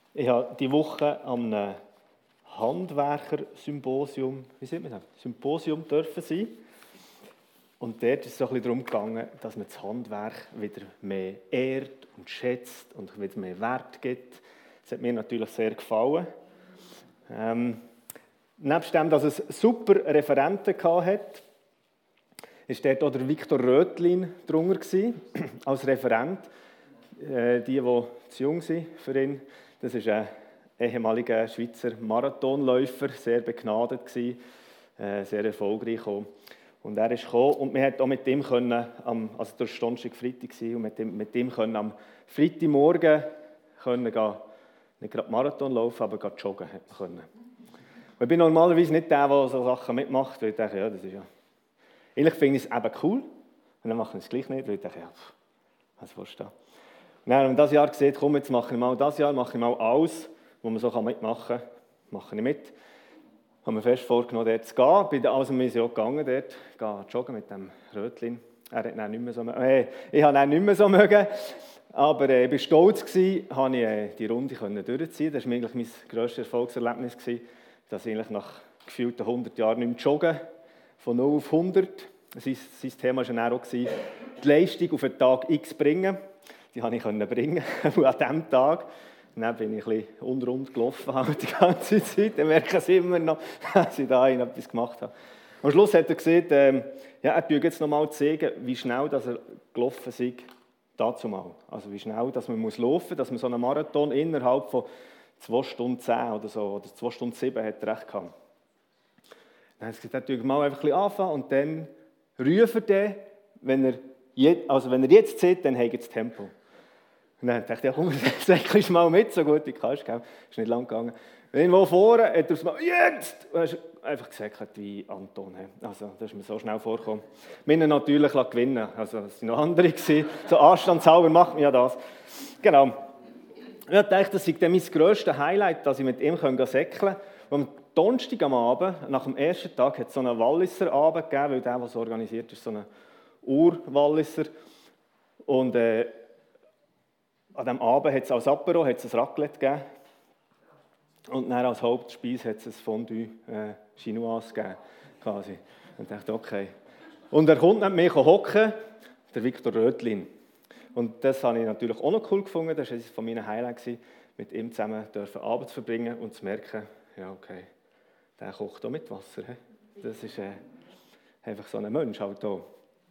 Ich habe diese Woche am Handwerker-Symposium, Symposium dürfen sein. Und dort ist es so ein bisschen darum gegangen, dass man das Handwerk wieder mehr ehrt und schätzt und wieder mehr Wert gibt. Das hat mir natürlich sehr gefallen. Nebst dem, dass es super Referenten hatte, war dort auch der Viktor Röthlin drunter als Referent. Die zu jung sind für ihn, das ist ein ehemaliger Schweizer Marathonläufer, sehr begnadet gewesen, sehr erfolgreich auch. Und er ist gekommen und wir konnten auch mit ihm also der Donnerstag, Freitag und mit ihm können am Freitagmorgen nicht gerade Marathon laufen, aber joggen können. Und ich bin normalerweise nicht der so Sachen mitmacht, weil ich denke, ja, das ist ja. Eigentlich finde ich es eben cool und dann mache ich es gleich nicht, weil ich denke, ja, was willst du da? Und dann haben wir dieses Jahr gesehen, komm, jetzt mache ich mal alles, was man so mitmachen kann, mache ich mit. Ich habe mir fest vorgenommen, dort zu gehen. Bin dann also wir sind auch gegangen, dort joggen mit dem Röthlin. Er hat dann nicht mehr so ich habe dann nicht mehr so mögen. Aber ich war stolz, dass ich die Runde durchziehen konnte. Das war eigentlich mein grösstes Erfolgserlebnis, dass ich eigentlich nach gefühlten 100 Jahren nicht mehr joggen, von 0 auf 100. Sein Thema war dann auch, die Leistung auf den Tag X bringen. Die konnte ich bringen, und an diesem Tag. Und dann bin ich ein bisschen unrund gelaufen die ganze Zeit. Dann merken sie immer noch, dass ich da etwas gemacht habe. Am Schluss hat er gesagt, er zeigt jetzt noch mal zeigen, wie schnell dass er gelaufen ist, dazu mal. Also wie schnell dass man laufen muss, dass man so einen Marathon innerhalb von 2 Stunden 10 oder so, oder 2 Stunden 7 hat er recht gehabt. Dann hat er gesagt, er mal einfach ein bisschen anfangen und dann rufen er, wenn er jetzt sieht, dann hat er das Tempo. Und dann dachte ich, ja komm, säckelst mal mit, so gut wie du kannst. Gell? Ist nicht lang gegangen. Irgendwo vorne hat er es mal, jetzt! Und er einfach gesäckelt wie Anton. Also, das ist mir so schnell vorgekommen. Wir haben ihn natürlich gewinnen. Also, das waren noch andere. So anstandshalber macht man ja das. Genau. Ich dachte, das sei dann mein grösstes Highlight, dass ich mit ihm säckeln kann. Und am Donnerstag am Abend, nach dem ersten Tag, hat es so einen Walliser Abend gegeben, weil der es organisiert ist, so ein Ur-Walliser. Und an diesem Abend hat es als Apero ein Raclette gegeben. Und dann als Hauptspeise hat es ein Fondue Chinoise gegeben. Quasi. Und ich dachte, okay. Und er kommt neben mir hocken, der Viktor Röthlin. Und das habe ich natürlich auch noch cool gefunden. Das war eines von meinen Highlights, mit ihm zusammen Abend zu verbringen und zu merken, ja okay, der kocht auch mit Wasser. Das ist einfach so ein Mensch halt auch.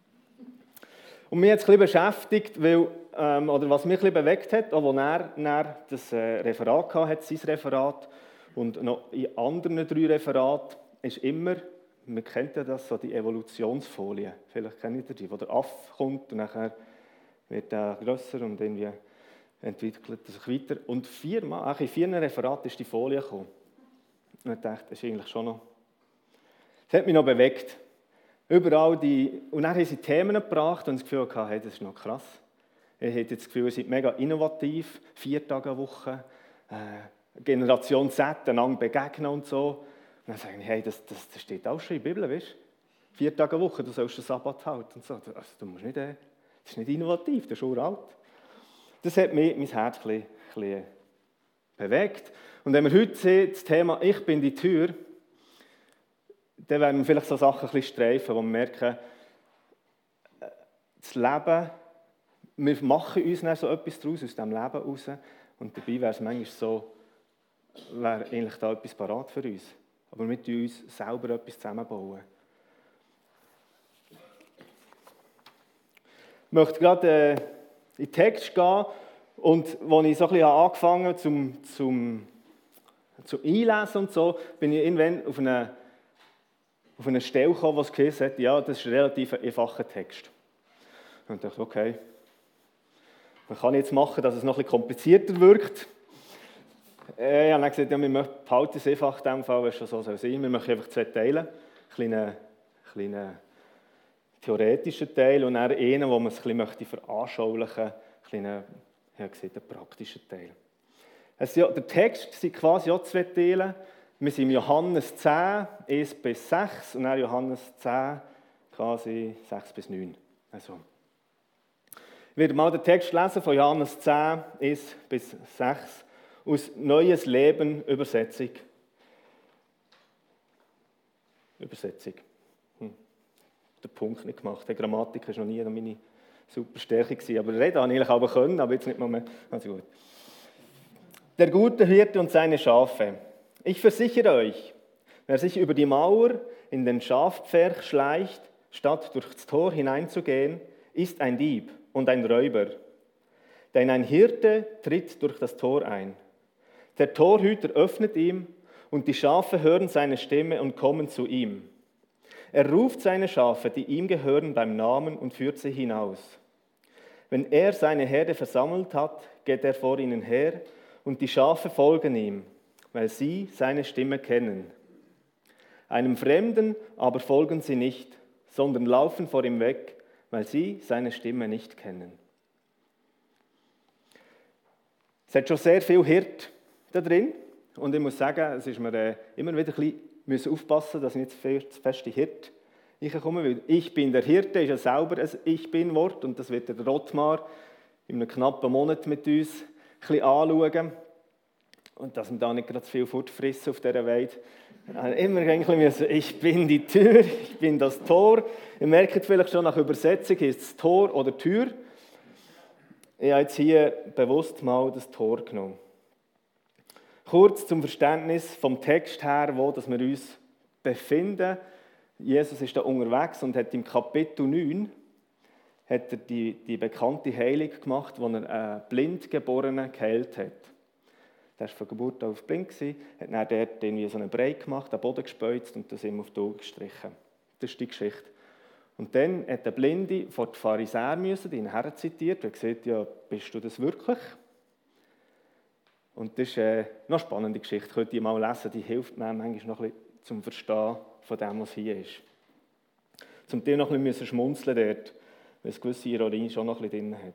Und mich hat es ein bisschen beschäftigt, oder was mich ein bisschen bewegt hat, auch als er das Referat hatte, sein Referat, und noch in anderen 3 Referaten, ist immer, man kennt ja das, so die Evolutionsfolie. Vielleicht kennt ihr die, wo der Affe kommt und nachher wird er grösser und irgendwie entwickelt er sich weiter. Und in 4 Referaten ist die Folie gekommen. Und ich dachte, das ist eigentlich schon noch... Das hat mich noch bewegt. Überall und dann haben sie Themen gebracht und das Gefühl gehabt, hey, das ist noch krass. Ich hatte das Gefühl, ihr seid mega innovativ, 4 Tage Woche, Generation Z, einander begegnen und so. Und dann sage ich, hey, das steht auch schon in der Bibel, weißt du? 4 Tage Woche, du sollst den Sabbat halten und so. Also, du musst nicht, das ist nicht innovativ, das ist uralt. Das hat mich mein Herz ein bisschen bewegt. Und wenn wir heute sehen, das Thema «Ich bin die Tür», dann werden wir vielleicht so Sachen ein bisschen streifen, wo wir merken, das Leben, wir machen uns dann so etwas daraus, aus diesem Leben raus. Und dabei wäre es manchmal so, wäre eigentlich da etwas parat für uns. Aber wir bauen uns selber etwas zusammenbauen. Ich möchte gerade in den Text gehen und als ich so ein bisschen angefangen zum Einlesen und so, bin ich irgendwann auf eine Stelle gekommen, wo es geheißen hat, ja, das ist ein relativ einfacher Text. Und ich dachte, okay, man kann jetzt machen, dass es noch ein bisschen komplizierter wirkt. Ich habe dann gesagt, ja, wir behalten es einfach in dem Fall, wenn es schon so soll sein. Wir machen einfach 2 Teile, einen kleinen theoretischen Teil und dann einen, wo man es ein bisschen veranschaulichen möchte, einen praktischen Teil. Der Text sind quasi auch 2 Teile. Wir sind im Johannes 10, 1 bis 6 und dann Johannes 10, quasi 6 bis 9. Also, ich werde mal den Text lesen von Johannes 10, 1 bis 6 Aus Neues Leben Übersetzung. Der Punkt nicht gemacht. Die Grammatik war noch nie meine super Stärke gewesen. Aber reden habe ich eigentlich auch können, aber jetzt nicht mehr. Also gut. Der gute Hirte und seine Schafe. Ich versichere euch, wer sich über die Mauer in den Schafpferch schleicht, statt durchs Tor hineinzugehen, ist ein Dieb und ein Räuber. Denn ein Hirte tritt durch das Tor ein. Der Torhüter öffnet ihm, und die Schafe hören seine Stimme und kommen zu ihm. Er ruft seine Schafe, die ihm gehören, beim Namen und führt sie hinaus. Wenn er seine Herde versammelt hat, geht er vor ihnen her, und die Schafe folgen ihm, weil sie seine Stimme kennen. Einem Fremden aber folgen sie nicht, sondern laufen vor ihm weg, weil sie seine Stimme nicht kennen. Es hat schon sehr viel Hirt da drin. Und ich muss sagen, es ist mir immer wieder ein bisschen aufpassen, dass ich nicht zu fest in Hirt reinkomme. Weil ich bin der Hirte, ist ja selber ein Ich-Bin-Wort. Und das wird der Rottmar in einem knappen Monat mit uns ein bisschen anschauen. Und dass wir da nicht gerade zu viel fortfressen auf dieser Welt. Immer müssen, ich bin die Tür, ich bin das Tor. Ihr merkt vielleicht schon, nach Übersetzung ist es Tor oder Tür. Ich habe jetzt hier bewusst mal das Tor genommen. Kurz zum Verständnis vom Text her, wo dass wir uns befinden. Jesus ist da unterwegs und hat im Kapitel 9 hat er die bekannte Heilung gemacht, wo er einen Blindgeborenen geheilt hat. Der war von Geburt auf blind, hat dann dort irgendwie so einen Brei gemacht, den Boden gespeuzt und das ihm auf die Augen gestrichen. Das ist die Geschichte. Und dann hat der Blinde vor die Pharisäer müssen, die ihn herzitiert, und gesagt, ja, bist du das wirklich? Und das ist noch eine spannende Geschichte, könnt ihr mal lesen, die hilft mir manchmal noch ein bisschen zum Verstehen von dem, was hier ist. Zum Teil noch ein bisschen schmunzeln dort, weil es gewisse Ironie schon noch ein bisschen drin hat.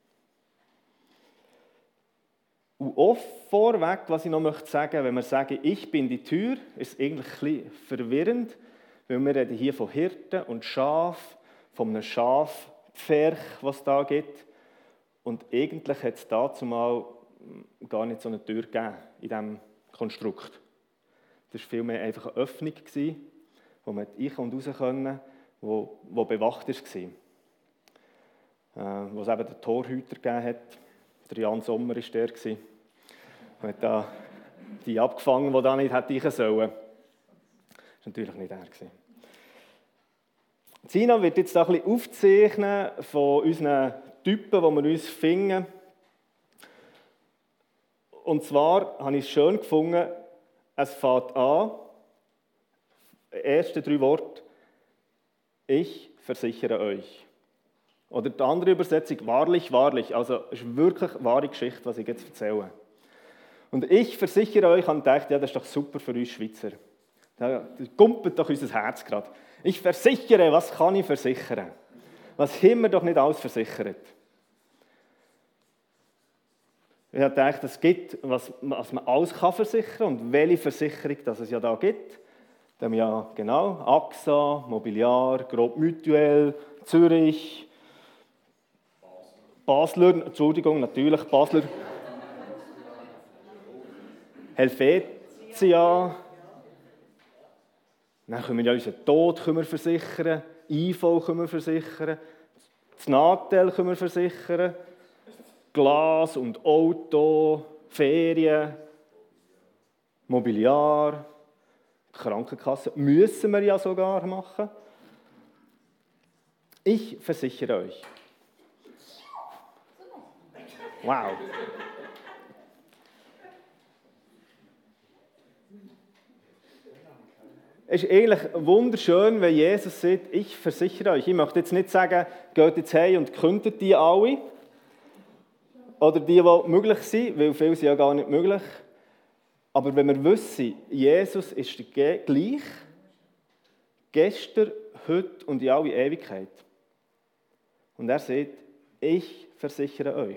Und oft vorweg, was ich noch möchte sagen, wenn wir sagen, ich bin die Tür, ist es eigentlich ein bisschen verwirrend, weil wir reden hier von Hirten und Schaf, von einem Schafpferch, was es da gibt. Und eigentlich hat es dazu mal gar nicht so eine Tür gegeben in diesem Konstrukt. Das war vielmehr einfach eine Öffnung, wo man rein und raus konnte, die bewacht war. Wo es eben den Torhüter gegeben hat. Der Jan Sommer war der. Und hat da die abgefangen, die da nicht rein sollen. Das war natürlich nicht er. Sina wird jetzt da ein bisschen aufzeichnen von unseren Typen, die wir uns finden. Und zwar habe ich es schön gefunden, es fängt an, die ersten 3 Worte, ich versichere euch. Oder die andere Übersetzung, wahrlich, wahrlich. Also es ist wirklich eine wahre Geschichte, was ich jetzt erzähle. Und ich versichere euch, und dachte, ja, das ist doch super für uns Schweizer. Da kumpelt doch unser Herz gerade. Ich versichere, was kann ich versichern? Was haben wir doch nicht alles versichert? Ich habe gedacht, es gibt, was man alles kann versichern und welche Versicherung das es ja da gibt. Da haben wir ja genau AXA, Mobiliar, Groupe Mutuelle, Zürich, Basler, Entschuldigung, natürlich Basler, Helvetia. Dann können wir ja unseren Tod versichern, IV können wir versichern, das Nachteil können wir versichern, Glas und Auto, Ferien, Mobiliar, Krankenkasse, müssen wir ja sogar machen. Ich versichere euch. Wow. Es ist eigentlich wunderschön, wenn Jesus sagt, ich versichere euch. Ich möchte jetzt nicht sagen, geht jetzt heim und kündet die alle. Oder die möglich sind, weil viele sind ja gar nicht möglich. Aber wenn wir wissen, Jesus ist gleich, gestern, heute und in alle Ewigkeit. Und er sagt, ich versichere euch.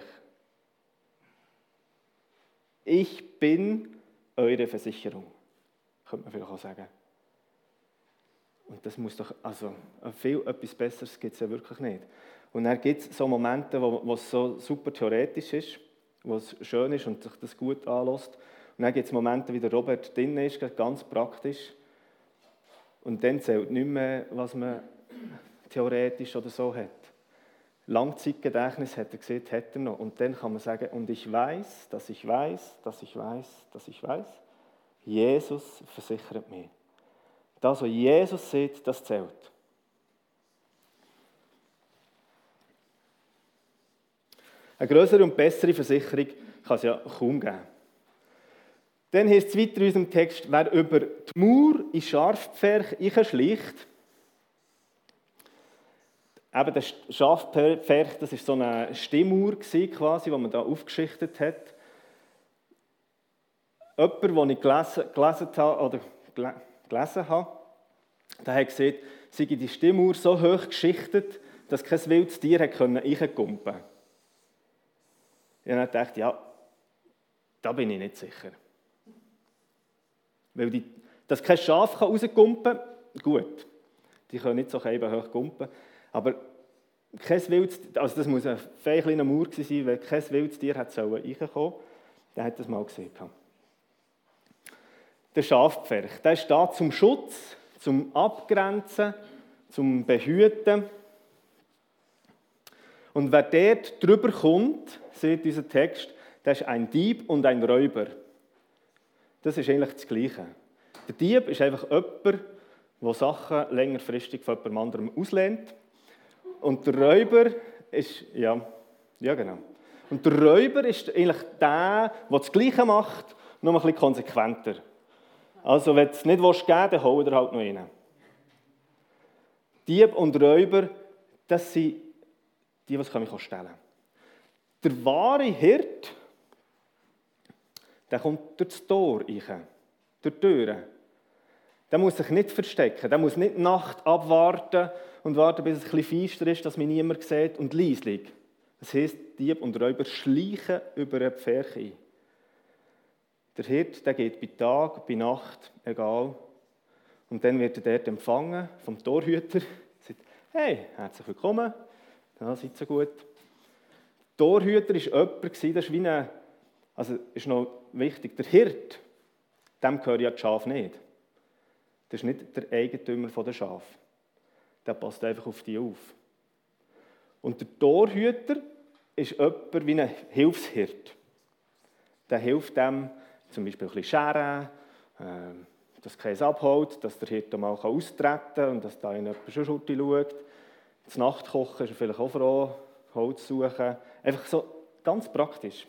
Ich bin eure Versicherung, könnte man vielleicht auch sagen. Und das muss doch, also etwas Besseres gibt es ja wirklich nicht. Und dann gibt es so Momente, wo es so super theoretisch ist wo es schön ist und sich das gut anlässt. Und dann gibt es Momente, wie der Robert drin ist, ganz praktisch. Und dann zählt nicht mehr, was man theoretisch oder so hat. Langzeitgedächtnis, hat er gesagt, hat er noch. Und dann kann man sagen, und ich weiß, dass ich weiß, dass ich weiß, dass ich weiß, Jesus versichert mich. Das, was Jesus sieht, das zählt. Eine größere und bessere Versicherung kann es ja kaum geben. Dann heißt es weiter in unserem Text, wer über die Mauer in Schafpferch einschleicht. Eben der Schafpferch, das war so eine Stimmmauer, quasi, die man da aufgeschichtet hat. Jemand, den ich gelesen habe, der hat gesagt, sei die Stimmmauer so hoch geschichtet, dass kein wildes Tier reinkumpen konnte. Ich habe gedacht, ja, da bin ich nicht sicher. Weil dass kein Schaf rauskumpen kann, gut. Die können nicht so hoch kumpen. Aber kein wildes, also das muss eine feine kleine Mauer sein, weil kein wildes Tier reinkommen sollte. Der hat das mal gesehen. Der Schafpferch, der ist da zum Schutz, zum Abgrenzen, zum Behüten. Und wer dort drüber kommt, sieht dieser Text, der ist ein Dieb und ein Räuber. Das ist eigentlich das Gleiche. Der Dieb ist einfach jemand, der Sachen längerfristig von jemand anderem auslehnt. Und der Räuber ist, ja genau. Und der Räuber ist eigentlich der das Gleiche macht, nur ein bisschen konsequenter. Also wenn du es nicht geben willst, dann hol dir halt noch rein. Dieb und Räuber, das sind die ich stellen kann. Der wahre Hirt, der kommt durch das Tor rein, durch die Türen. Der muss sich nicht verstecken, der muss nicht die Nacht abwarten und warten, bis es ein bisschen feister ist, dass mich niemand sieht und leislich. Das heisst, Dieb und Räuber schleichen über ein Pferch ein. Der Hirt, der geht bei Tag, bei Nacht, egal. Und dann wird er dort empfangen vom Torhüter. Er sagt, hey, herzlich willkommen, ja, seid so gut. Der Torhüter war jemand, das ist wie eine, also ist noch wichtig, der Hirt, dem gehören ja die Schafe nicht. Das ist nicht der Eigentümer der Schafe. Der passt einfach auf die auf. Und der Torhüter ist jemand wie ein Hilfshirt. Der hilft dem, zum Beispiel ein bisschen scheren, dass keins abholt, dass der Hirte mal austreten kann und dass da jemand schon schaut. Das Nachtkochen ist er vielleicht auch froh, Holz suchen. Einfach so ganz praktisch.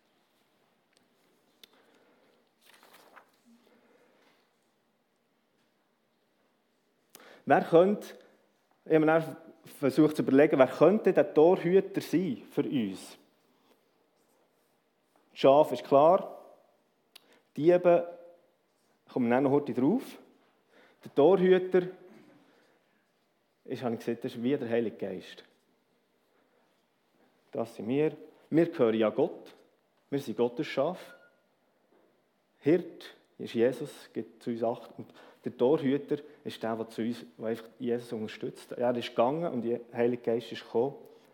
Wer könnte, ich habe mir versucht zu überlegen, wer könnte der Torhüter sein für uns? Das Schaf ist klar, Diebe kommen wir noch heute drauf. Der Torhüter ist, habe ich gesagt, das ist wie der Heilige Geist. Das sind wir. Wir gehören ja Gott. Wir sind Gottes Schaf. Hirt ist Jesus, gibt zu uns Acht. Und der Torhüter ist der zu uns, der einfach Jesus unterstützt. Er ist gegangen und der Heilige Geist ist gekommen.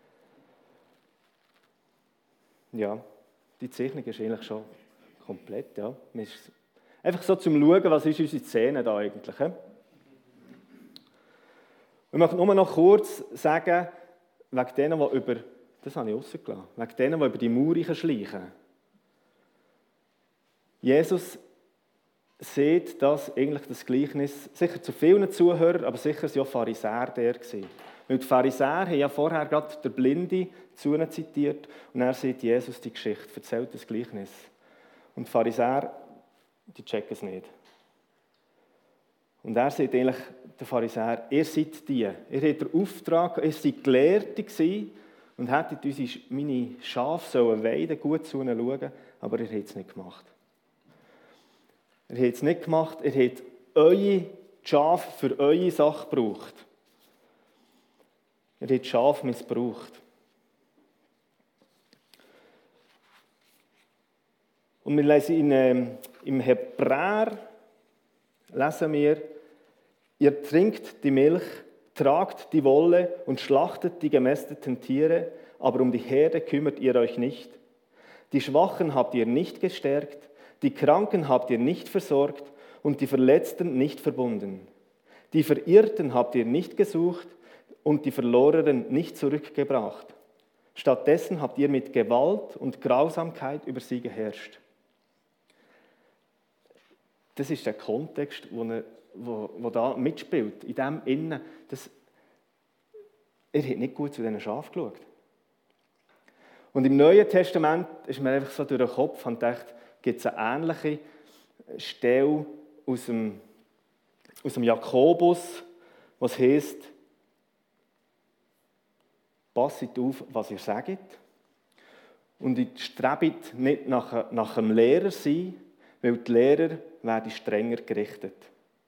Ja, die Zeichnung ist eigentlich schon komplett. Ja. Einfach so zum Schauen, was ist unsere Szene da eigentlich. Ich möchte nur noch kurz sagen, wegen denen, die über, das habe ich rausgelassen, wegen denen, die über die Mauer schleichen. Jesus sieht das eigentlich das Gleichnis, sicher zu vielen Zuhörern, aber sicher waren ja Pharisäer der gewesen. Weil die Pharisäer haben ja vorher gerade der Blinde zu ihnen zitiert und er sieht Jesus die Geschichte, erzählt das Gleichnis. Und die Pharisäer, die checken es nicht. Und er sagt eigentlich, der Pharisäer, ihr seid die, ihr habt den Auftrag, ihr seid Gelehrte gewesen und hättet meine Schafe weiden, gut zu ihnen schauen, aber ihr habt es nicht gemacht. Ihr habt es nicht gemacht, ihr habt eure Schafe für eure Sache gebraucht. Ihr habt Schafe missbraucht. Und wir lesen im Hebräer, lesen wir, ihr trinkt die Milch, tragt die Wolle und schlachtet die gemästeten Tiere, aber um die Herde kümmert ihr euch nicht. Die Schwachen habt ihr nicht gestärkt, die Kranken habt ihr nicht versorgt und die Verletzten nicht verbunden. Die Verirrten habt ihr nicht gesucht und die Verlorenen nicht zurückgebracht. Stattdessen habt ihr mit Gewalt und Grausamkeit über sie geherrscht. Das ist der Kontext, wo da mitspielt. In dem Innen, er hat nicht gut zu diesen Schafen geschaut. Und im Neuen Testament ist mir einfach so durch den Kopf und gedacht, gibt es eine ähnliche Stelle aus dem Jakobus, was heisst, passet auf, was ihr sagt und strebt nicht nach einem Lehrer sein, weil die Lehrer werden strenger gerichtet.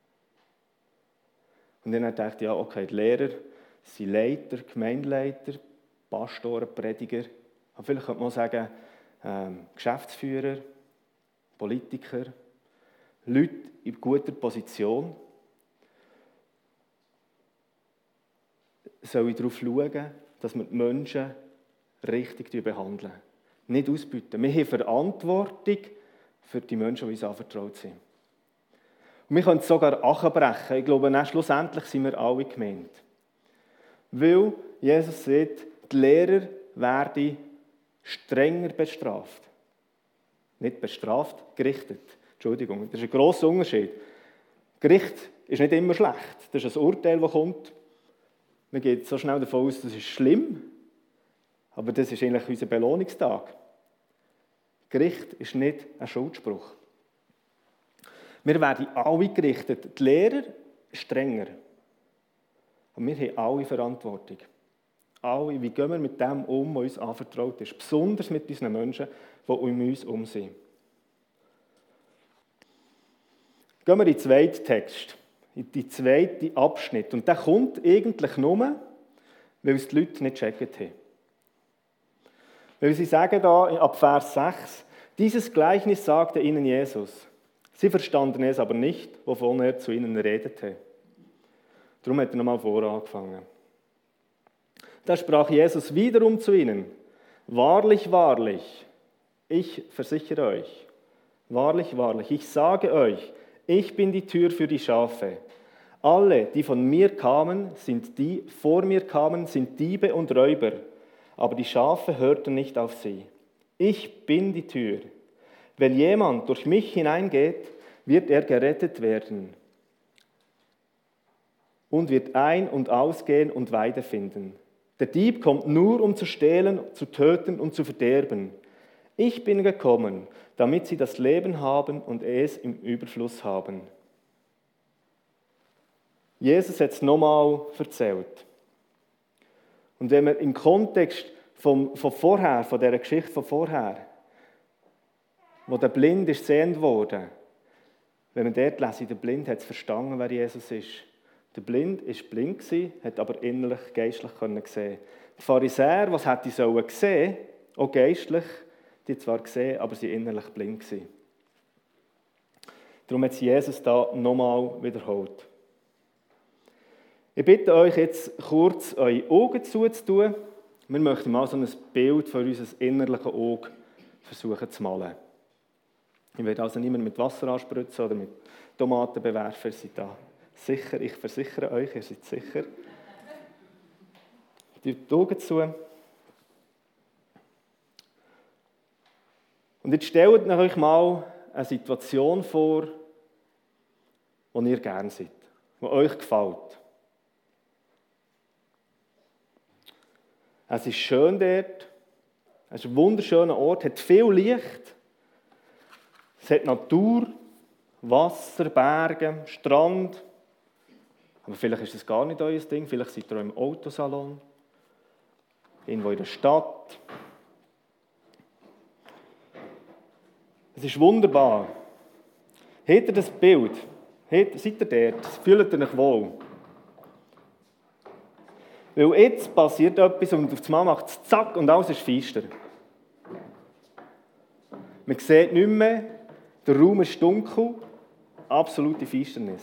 Und dann dachte ich, ja, okay, die Lehrer sind Leiter, Gemeindeleiter, Pastoren, Prediger, aber vielleicht könnte man auch sagen, Geschäftsführer, Politiker, Leute in guter Position, sollen darauf schauen, dass wir die Menschen richtig behandeln. Nicht ausbeuten. Wir haben Verantwortung für die Menschen, die uns anvertraut sind. Und wir können es sogar abbrechen. Ich glaube, schlussendlich sind wir alle gemeint. Weil Jesus sagt, die Lehrer werden strenger bestraft. Nicht bestraft, gerichtet. Entschuldigung, das ist ein grosser Unterschied. Gericht ist nicht immer schlecht. Das ist ein Urteil, das kommt. Man geht so schnell davon aus, das ist schlimm. Aber das ist eigentlich unser Belohnungstag. Gericht ist nicht ein Schuldspruch. Wir werden alle gerichtet. Die Lehrer strenger. Und wir haben alle Verantwortung. Alle, wie gehen wir mit dem um, was uns anvertraut ist. Besonders mit unseren Menschen, die um uns herum sind. Gehen wir in den zweiten Text, in den zweiten Abschnitt. Und der kommt eigentlich nur, weil es die Leute nicht gecheckt haben. Weil sie sagen da ab Vers 6, dieses Gleichnis sagte ihnen Jesus. Sie verstanden es aber nicht, wovon er zu ihnen redete. Darum hat er nochmal vorher angefangen. Da sprach Jesus wiederum zu ihnen, wahrlich, wahrlich, ich versichere euch, wahrlich, wahrlich, ich sage euch, ich bin die Tür für die Schafe. Alle, die von mir kamen, vor mir kamen, sind Diebe und Räuber, aber die Schafe hörten nicht auf sie. Ich bin die Tür. Wenn jemand durch mich hineingeht, wird er gerettet werden und wird ein- und ausgehen und Weide finden. Der Dieb kommt nur, um zu stehlen, zu töten und zu verderben. Ich bin gekommen, damit sie das Leben haben und es im Überfluss haben. Jesus hat es nochmal erzählt. Und wenn wir im Kontext von dieser Geschichte von vorher, wo der Blind ist sehend wurde, wenn man dort lesen, der Blind hat es verstanden, wer Jesus ist. Der Blind war blind, hat aber innerlich, geistlich sehen. Die Pharisäer, was hätte sie sehen, auch geistlich, die zwar gesehen, aber sie innerlich blind gewesen. Darum hat Jesus da nochmal wiederholt. Ich bitte euch jetzt kurz, eure Augen zuzutun. Wir möchten mal so ein Bild von unserem innerlichen Auge versuchen zu malen. Ich werde also niemand mit Wasser anspritzen oder mit Tomaten bewerfen. Ihr seid da sicher, ich versichere euch, ihr seid sicher. Die Augen zu. Und jetzt stellt euch mal eine Situation vor, wo ihr gerne seid, die euch gefällt. Es ist schön dort, es ist ein wunderschöner Ort, hat viel Licht, es hat Natur, Wasser, Berge, Strand. Aber vielleicht ist das gar nicht euer Ding, vielleicht seid ihr auch im Autosalon, irgendwo in der Stadt. Es ist wunderbar. Habt ihr das Bild? Seid ihr dort? Fühlt ihr euch wohl? Weil jetzt passiert etwas und auf einmal macht es zack und alles ist feister. Man sieht nicht mehr, der Raum ist dunkel, absolute Finsternis.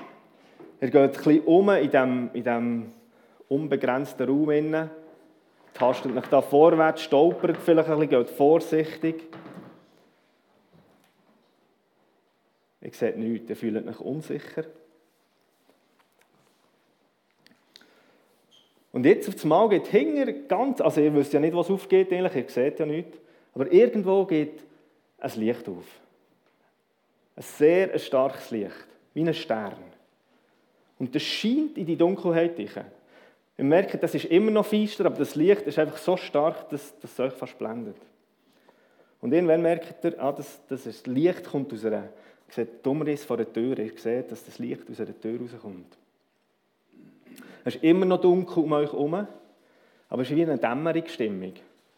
Ihr geht ein bisschen in diesem unbegrenzten Raum. Die tastet euch da vorwärts, stolpert vielleicht ein bisschen, geht vorsichtig. Ihr seht nichts, ihr fühlt euch unsicher. Und jetzt auf einmal geht hinter ganz, also ihr wisst ja nicht, was aufgeht, eigentlich, ihr seht ja nichts, aber irgendwo geht ein Licht auf. Ein sehr starkes Licht, wie ein Stern. Und das scheint in die Dunkelheit hinein. Ihr merkt, das ist immer noch feister, aber das Licht ist einfach so stark, dass es euch fast blendet. Und irgendwann merkt ihr, das Licht kommt aus einer, ihr seht den Umriss von der Tür, ihr seht, dass das Licht aus einer Tür rauskommt. Es ist immer noch dunkel um euch herum, aber es ist wie eine Dämmerungsstimmung.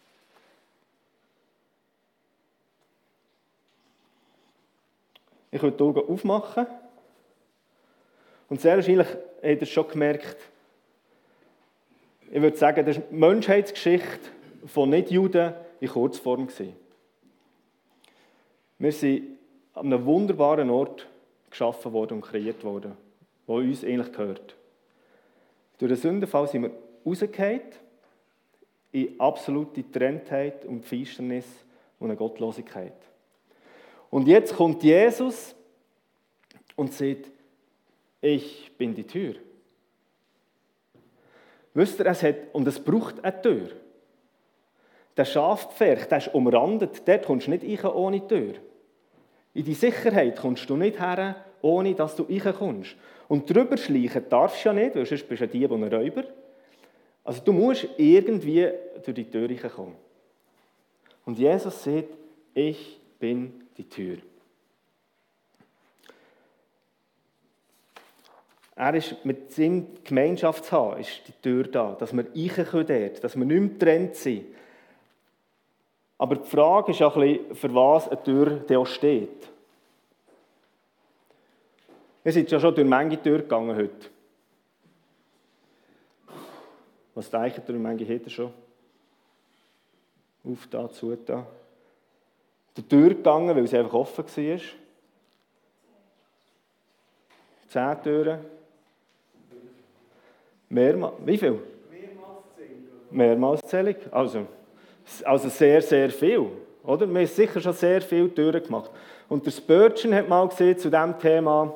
Ich würde die Augen aufmachen und sehr wahrscheinlich habt ihr es schon gemerkt, ich würde sagen, das ist die Menschheitsgeschichte von Nicht-Juden in Kurzform. Wir sind an einem wunderbaren Ort geschaffen worden und kreiert worden, der uns eigentlich gehört. Durch den Sündenfall sind wir rausgefallen in absolute Trenntheit und Finsternis und eine Gottlosigkeit. Und jetzt kommt Jesus und sagt, ich bin die Tür. Wisst ihr, es braucht eine Tür. Der Schafpferch, der ist umrandet, dort kommst du nicht rein ohne Tür. In die Sicherheit kommst du nicht her, ohne dass du reinkommst. Und drüber schleichen darfst du ja nicht, weil sonst bist du ein Dieb und ein Räuber. Also du musst irgendwie durch die Tür reinkommen. Und Jesus sagt, ich bin die Tür. Er ist mit seinem Gemeinschaft zu haben, ist die Tür da, dass wir rein können dort, dass wir nicht mehr getrennt sind. Aber die Frage ist auch ein bisschen, für was eine Tür auch steht. Ihr seid ja schon durch manche Tür gegangen heute. Was denkt ihr, durch manche hat er schon? Auf da, zu da. Die Tür gegangen, weil sie einfach offen war. 10 Türen. Mehrmals. Wie viel? Mehrmals Zählung. Also sehr, sehr viel. Oder? Wir haben sicher schon sehr viele Türen gemacht. Und der Spurgeon hat mal gesehen zu diesem Thema,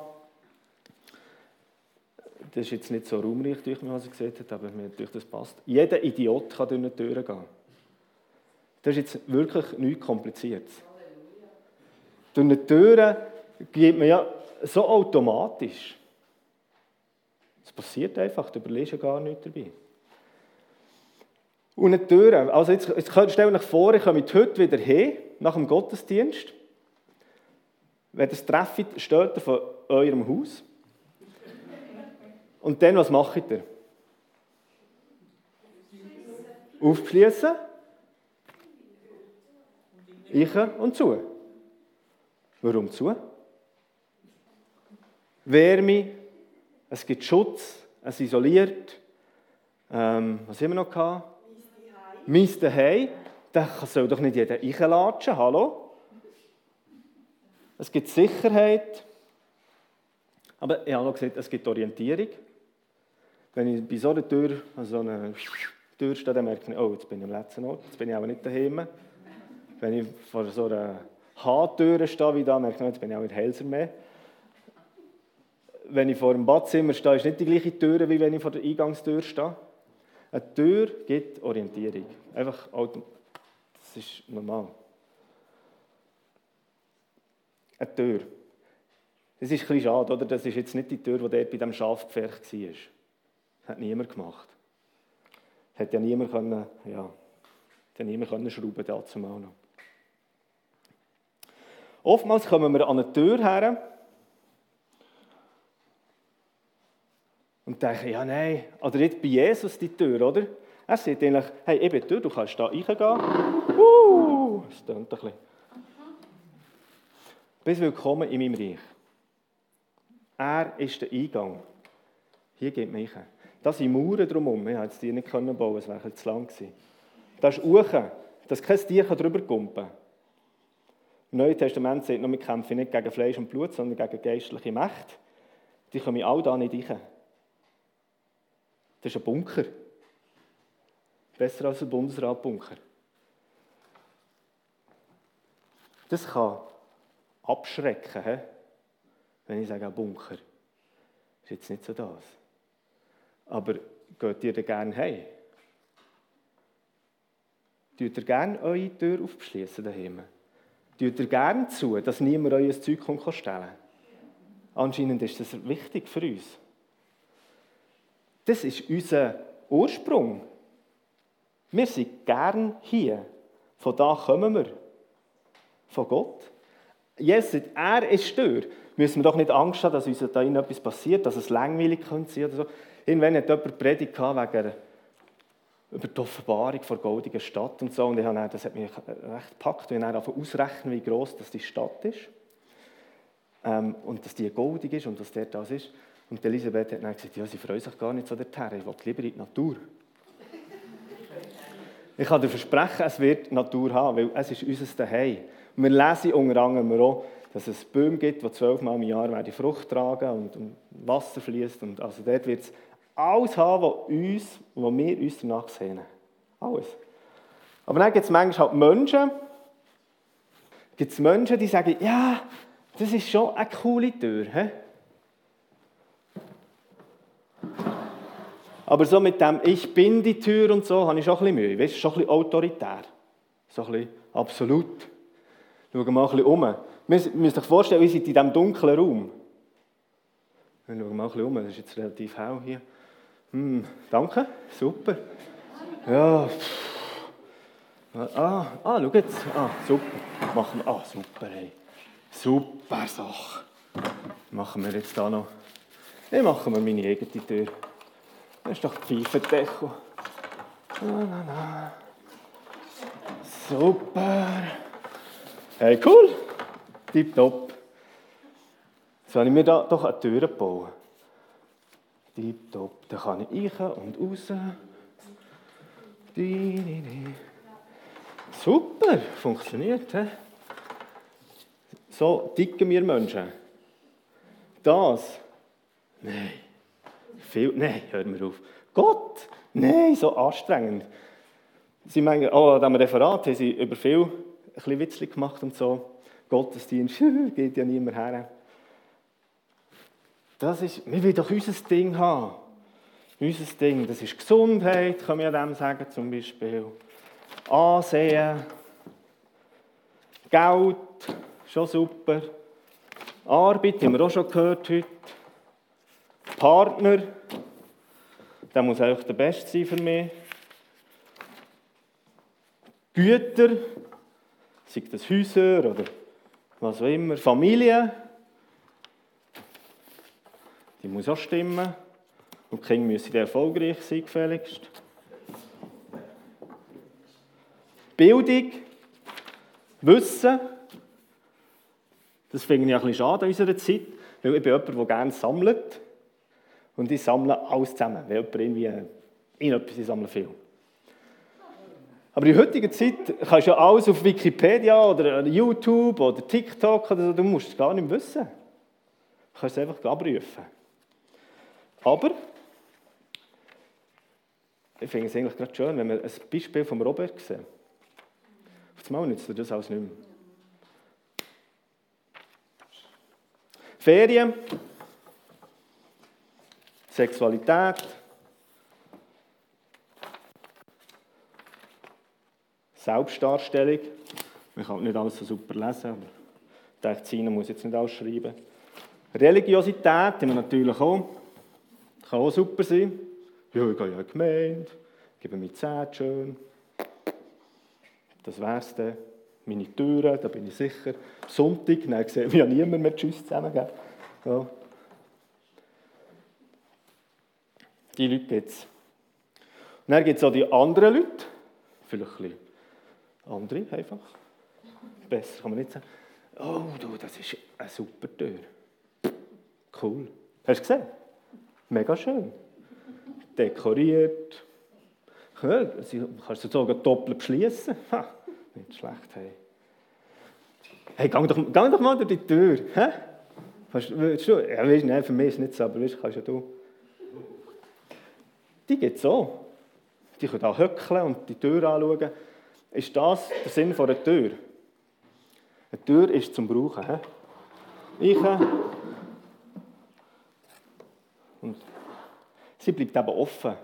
das ist jetzt nicht so raumreich, was er gesagt hat, aber mir natürlich das passt. Jeder Idiot kann durch eine Tür gehen. Das ist jetzt wirklich nichts Kompliziertes. Durch eine Tür geht man ja so automatisch. Es passiert einfach, du überlegst ja gar nichts dabei. Und eine Tür, also jetzt stellt euch vor, ich komme heute wieder hin, nach dem Gottesdienst. Wenn ihr es trefft, steht ihr von eurem Haus. Und dann, was macht ihr? Aufschließen. Ich und zu. Warum zu? Wärme, es gibt Schutz, es isoliert. Was haben wir noch gehabt? Mein Zuhause. Da soll doch nicht jeder reinlatschen, hallo? Es gibt Sicherheit. Aber ich habe noch gesagt, es gibt Orientierung. Wenn ich bei so einer Tür, also so einer Tür stehe, dann merke ich, oh, jetzt bin ich am letzten Ort, jetzt bin ich aber nicht daheim. Wenn ich vor so einer H-Tür stehe, wie da, merke ich, jetzt bin ich auch in Helsermeer. Wenn ich vor dem Badzimmer stehe, ist nicht die gleiche Tür, wie wenn ich vor der Eingangstür stehe. Eine Tür gibt Orientierung. Einfach, das ist normal. Eine Tür. Das ist ein bisschen schade, oder? Das ist jetzt nicht die Tür, die dort bei diesem Schafpferch war. Das hat niemand gemacht. Das hätte ja niemand können, schrauben dazu mal noch. Oftmals kommen wir an eine Tür her und denken, ja nein, oder nicht bei Jesus die Tür, oder? Er sagt eigentlich, hey, ich bin die Tür, du kannst da reingehen. Das tönt ein bisschen. Bist willkommen in meinem Reich. Er ist der Eingang. Hier geht man rein. Da sind Mauern drumherum. Ich konnte die nicht bauen, es wäre zu lang gewesen. Da ist Uchen, dass kein Tier drüber kumpen kann. Im Neuen Testament sagt noch, wir kämpfen nicht gegen Fleisch und Blut, sondern gegen geistliche Mächte. Die kommen all da nicht rein. Das ist ein Bunker. Besser als ein Bundesrat-Bunker. Das kann abschrecken, wenn ich sage, ein Bunker. Das ist jetzt nicht so das. Aber geht ihr da gerne heim? Tut ihr gerne eure Tür aufschließen daheim? Tut ihr gerne zu, dass niemand euer Zeug stellen kann? Anscheinend ist das wichtig für uns. Das ist unser Ursprung. Wir sind gern hier. Von da kommen wir. Von Gott. Jesus sagt, er ist die Tür. Müssen wir doch nicht Angst haben, dass uns da etwas passiert, dass es langweilig sein könnte oder so. Irgendwann hat jemand Predigt über die Offenbarung der goldenen Stadt und so. Und das hat mich recht gepackt. Und ich habe dann ausrechnen, wie gross die Stadt ist. Und dass die goldig ist und dass dort das ist. Und Elisabeth hat dann gesagt, ja, sie freut sich gar nicht so dorthin. Ich will lieber in die Natur. Ich kann dir versprechen, es wird Natur haben, weil es ist unser Zuhause. Und wir lesen unter anderem auch, dass es Bäume gibt, die 12-mal im Jahr Frucht tragen und Wasser fließt. Und also dort wird es alles haben, wo wir uns danach sehnen. Alles. Aber dann gibt es manchmal halt Menschen, die sagen, ja, das ist schon eine coole Tür. He? Aber so mit dem «Ich bin die Tür» und so, habe ich schon ein bisschen Mühe. Weißt, schon ein bisschen autoritär. So ein bisschen absolut. Schauen wir mal ein bisschen um. Wir müssen euch vorstellen, wir sind in diesem dunklen Raum. Wir schauen mal ein bisschen um. Das ist jetzt relativ hell hier. Danke, super. Ja. Schau jetzt. Super. Machen wir. Super, hey. Super Sache. Machen wir jetzt da noch. Dann machen wir meine eigene Tür. Das ist doch die Pfeifendeckel. Super. Hey, cool. Tipptopp. Jetzt habe ich mir da doch eine Tür gebaut. Tipptopp. Da kann ich rein und raus. Super. Funktioniert. He? So ticken wir Menschen. Das? Nein. Nein, hör mir auf. Gott? Nein, so anstrengend. Sie meinen, an diesem Referat haben sie über viel ein bisschen Witzchen gemacht und so. Gottesdienst, geht ja niemand her. Wir wollen doch unser Ding haben. Unser Ding, das ist Gesundheit, kann man ja dem sagen, zum Beispiel. Ansehen. Geld, schon super. Arbeit, haben wir auch schon gehört heute. Partner, der muss eigentlich der Beste sein für mich. Güter, sei das Häuser oder was auch immer. Familie, die muss auch stimmen. Und die Kinder müssen erfolgreich sein, gefälligst. Bildung, Wissen, das finde ich ein bisschen schade in unserer Zeit, weil ich bin jemand, der gerne sammelt. Und ich sammle alles zusammen. Wenn jemand irgendetwas, ich sammle viel. Aber in heutiger Zeit kannst du ja alles auf Wikipedia oder YouTube oder TikTok oder so, du musst es gar nicht wissen. Du kannst es einfach abrufen. Aber ich finde es eigentlich gerade schön, wenn wir ein Beispiel von Robert sehen. Auf einmal nützt er das alles nicht mehr. Ferien. Sexualität, Selbstdarstellung. Man kann nicht alles so super lesen, aber ich denke, Sina muss jetzt nicht alles schreiben. Religiosität haben wir natürlich auch. Kann auch super sein. Ja, ich gehe ja in die Gemeinde, gebe mir Zeit schön. Das wär's dann. Meine Türen, da bin ich sicher. Sonntag, dann sehen wir ja niemand mehr Tschüss zusammen. Ja. Die Leute gibt es. Und dann gibt es auch die anderen Leute, vielleicht ein bisschen andere einfach. Besser kann man nicht sagen. Oh, du, das ist eine super Tür. Cool. Hast du gesehen? Mega schön. Dekoriert. Sie kannst sogar doppelt beschließen. Nicht schlecht. Hey, geh doch mal durch die Tür. Hä? Ja, weißt, nein, für mich ist es nicht so, aber weißt, kannst ja du. Die gibt es auch. die können da hückeln und die Tür anschauen. Ist das der Sinn von einer Tür? Eine Tür ist zum Brauchen. He? Und sie bleibt eben offen.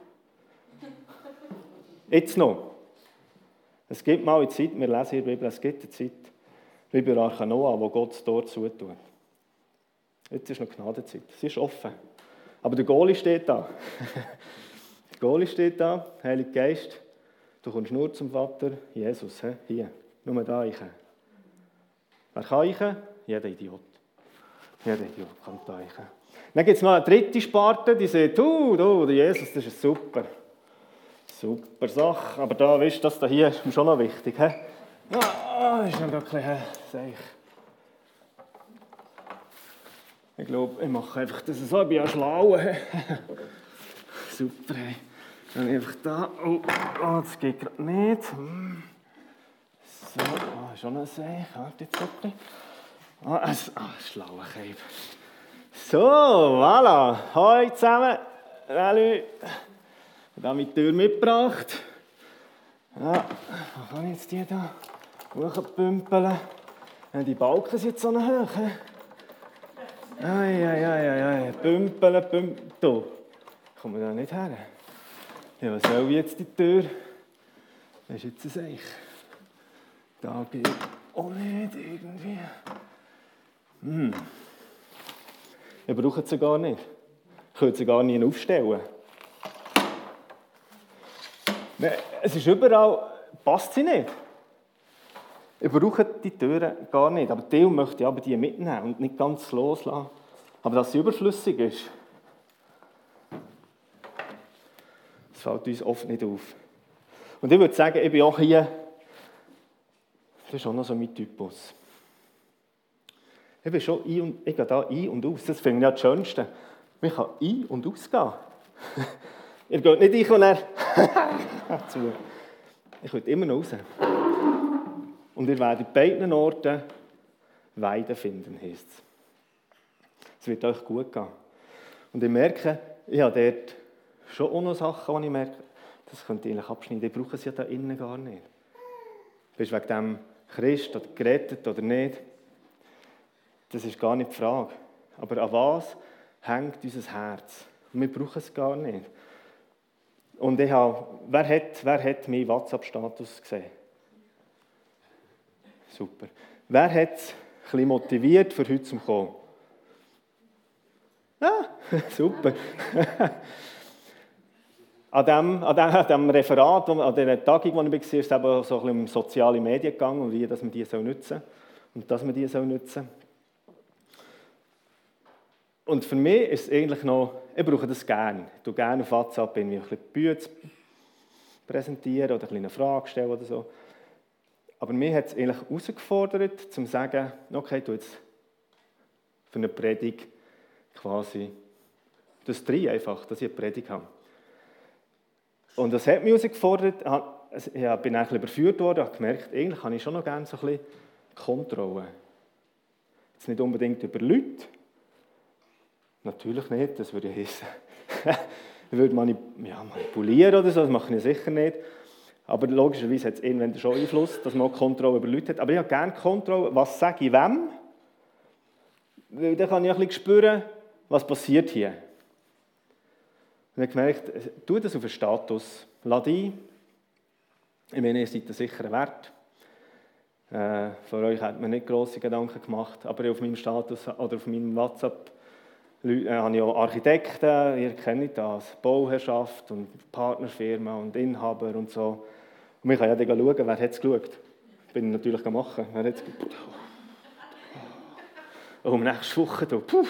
Jetzt noch. Es gibt mal eine Zeit, wir lesen in der Bibel, es gibt eine Zeit, wie bei Arche Noah, wo Gott das Tor zutut. Jetzt ist noch Gnadenzeit. Sie ist offen. Aber der Goalie steht da. Der Goalie steht da, Heiliger Geist, du kommst nur zum Vater, Jesus, hier, nur da rein. Wer kann rein? Jeder Idiot. Jeder Idiot kann da rein. Dann gibt es noch eine dritte Sparte, die sagt, der Jesus, das ist super. Super Sache. Aber da, weißt du, das hier ist mir schon noch wichtig. Das ist noch wirklich seich. Ich glaube, ich mache einfach das so, ich bin ja schlau. Super. Dann einfach da. Oh, das geht gerade nicht. So, schon ein Seich. Warte jetzt etwas. Schlauer Keib. So, voilà. Hallo zusammen. Salut. Ich habe die Tür mitgebracht. Ja, was kann ich jetzt die da hochpümpeln? Die Balken sind jetzt so hoch. Pümpeln. Da kommen wir da nicht her. Ja, was soll jetzt die Tür? Das ist jetzt ein Seich. Da geht auch nicht irgendwie. Ich brauche sie gar nicht. Ich könnte sie gar nicht aufstellen. Es ist überall, passt sie nicht. Ich brauche die Türen gar nicht. Aber Theo möchte aber die mitnehmen und nicht ganz loslassen. Aber dass sie überflüssig ist, das fällt uns oft nicht auf. Und ich würde sagen, ich bin auch hier, das ist auch noch so mein Typus. Ich gehe da ein und aus. Das finde ich ja das Schönste. Man kann ein- und ausgehen. Ihr geht nicht ein und dann zu. Ich will immer noch raus. Und ihr werdet an beiden Orten Weide finden, heisst es. Es wird euch gut gehen. Und ich merke, ich habe dort schon auch noch Sachen, die ich merke, das könnte ich eigentlich abschneiden. Ich brauche es ja da innen gar nicht. Bist du wegen dem Christ oder gerettet oder nicht? Das ist gar nicht die Frage. Aber an was hängt unser Herz? Und wir brauchen es gar nicht. Und wer hat meinen WhatsApp-Status gesehen? Super. Wer hat es ein bisschen motiviert, für heute zu kommen? Super. An dem Referat, an dieser Tagung, wo ich war, ist es eben so ein bisschen um soziale Medien gegangen und wie dass man die nutzen soll. Und dass man die nutzen soll. Und für mich ist es eigentlich noch, ich brauche das gerne. Ich tue gerne auf WhatsApp irgendwie ein bisschen Bücher präsentieren oder eine Frage stellen oder so. Aber mich hat es eigentlich herausgefordert, zu sagen, okay, du jetzt für eine Predigt quasi das drei einfach, dass ich eine Predigt habe. Und das hat mich herausgefordert. Ich bin ein bisschen überführt worden, habe gemerkt, eigentlich habe ich schon noch gerne so ein bisschen Kontrolle. Jetzt nicht unbedingt über Leute. Natürlich nicht, das würde ja heißen. Ich würde manipulieren oder so, das mache ich sicher nicht. Aber logischerweise hat es irgendwann schon Einfluss, dass man auch Kontrolle über Leute hat. Aber ich habe gerne Kontrolle, was sage ich wem? Weil dann kann ich ein bisschen spüren, was passiert hier. Und ich habe gemerkt, tu das auf den Status, lade ein. Ich meine, ihr seid einen sicheren Wert. Für euch hat man nicht grosse Gedanken gemacht, aber auf meinem Status oder auf meinem WhatsApp habe ich auch Architekten, ihr kennt das, Bauherrschaft und Partnerfirma und Inhaber und so. Und ich kann ja dann schauen, wer hat es geschaut. Das bin ich natürlich machen. Wer hat es geschaut? Oh, nächste Woche da. Puh.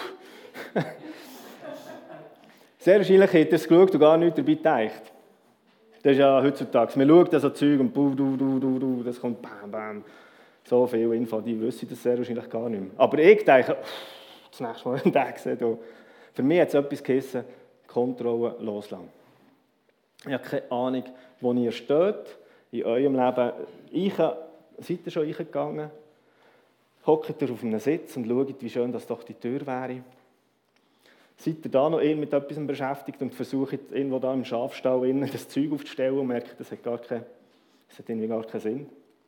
Sehr wahrscheinlich hat er es geschaut und gar nichts dabei gedacht. Das ist ja heutzutage. Man schaut so Zeug und das kommt bam, bam. So viel Info, die wissen das sehr wahrscheinlich gar nicht mehr. Aber ich denke, das nächste Mal einen Tag gesehen. Für mich hat es etwas geheissen, Kontrolle loslassen. Ich habe keine Ahnung, wo ihr steht in eurem Leben. Seid ihr schon reingegangen? Hockt ihr auf einem Sitz und schaut, wie schön das doch die Tür wäre? Seid ihr da noch mit etwas beschäftigt und versucht irgendwo da im Schafstall innen das Zeug aufzustellen und merkt, das hat irgendwie gar keinen Sinn?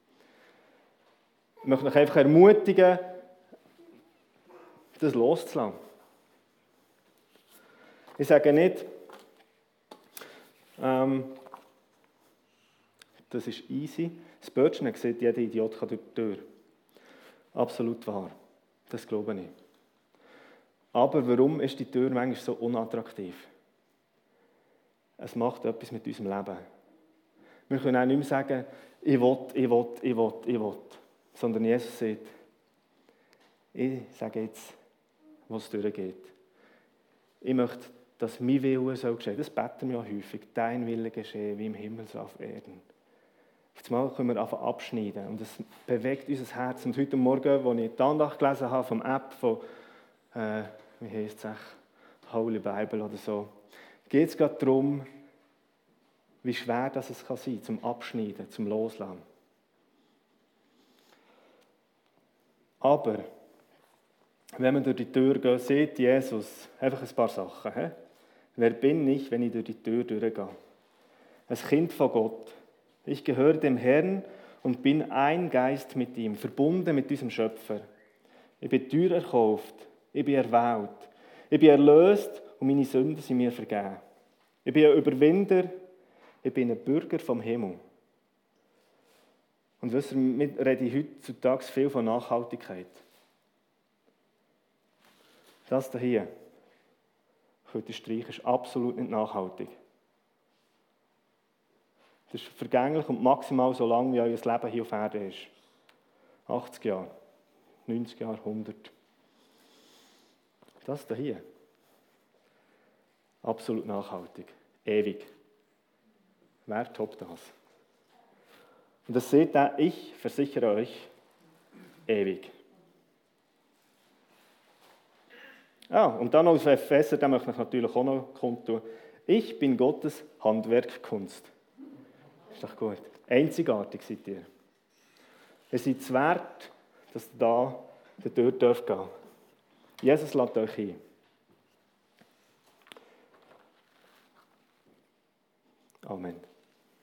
Ich möchte euch einfach ermutigen, das loszulassen. Ich sage nicht, das ist easy. Das Bötchen hat gesagt, jeder Idiot kann durch die Tür. Absolut wahr. Das glaube ich. Aber warum ist die Tür manchmal so unattraktiv? Es macht etwas mit unserem Leben. Wir können auch nicht mehr sagen, ich will. Sondern Jesus sagt, ich sage jetzt, wo es durchgeht. Ich möchte, dass mein Wille soll geschehen. Das beten wir ja häufig. Dein Wille geschehe, wie im Himmel so auf Erden. Auf einmal können wir anfangen abschneiden. Und das bewegt unser Herz. Und heute Morgen, als ich die Andacht gelesen habe vom App von, wie heisst es, Holy Bible oder so, geht es gerade darum, wie schwer das es kann sein, zum Abschneiden, zum Loslassen. Aber, wenn man durch die Tür geht, sieht Jesus einfach ein paar Sachen. He? Wer bin ich, wenn ich durch die Tür durchgehe? Ein Kind von Gott. Ich gehöre dem Herrn und bin ein Geist mit ihm, verbunden mit diesem Schöpfer. Ich bin teuer erkauft, ich bin erwählt, ich bin erlöst und meine Sünden sind mir vergeben. Ich bin ein Überwinder, ich bin ein Bürger vom Himmel. Und wisst ihr, wir reden heutzutage viel von Nachhaltigkeit. Das hier, könnt ihr streichen, ist absolut nicht nachhaltig. Das ist vergänglich und maximal so lange, wie euer Leben hier auf Erden ist. 80 Jahre, 90 Jahre, 100. Das hier, absolut nachhaltig, ewig. Wer toppt das? Und das seht ihr, ich versichere euch, ewig. Und dann als Epheser, da möchte ich natürlich auch noch kundtun. Ich bin Gottes Handwerkkunst. Ist doch gut. Einzigartig seid ihr. Ihr seid es wert, dass ihr da dort gehen dürft. Jesus lädt euch ein. Amen.